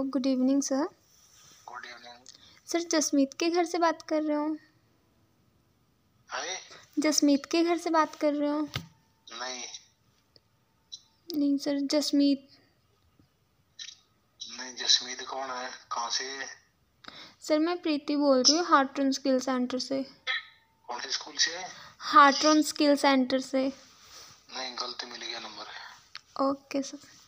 Good evening sir. Good evening. Sir Jasmeet के घर से बात कर रहे हो? हाय। जसमीत के घर से बात कर रहे हो? नहीं नहीं सर, जसमीत। नहीं, जसमीत कौन है? कहाँ से? सर मैं प्रीति बोल रही हूँ हार्ट्रन स्किल सेंटर से। कौन से स्कूल से? हार्ट्रन स्किल सेंटर से। नहीं, गलत मिल गया नंबर। Okay sir.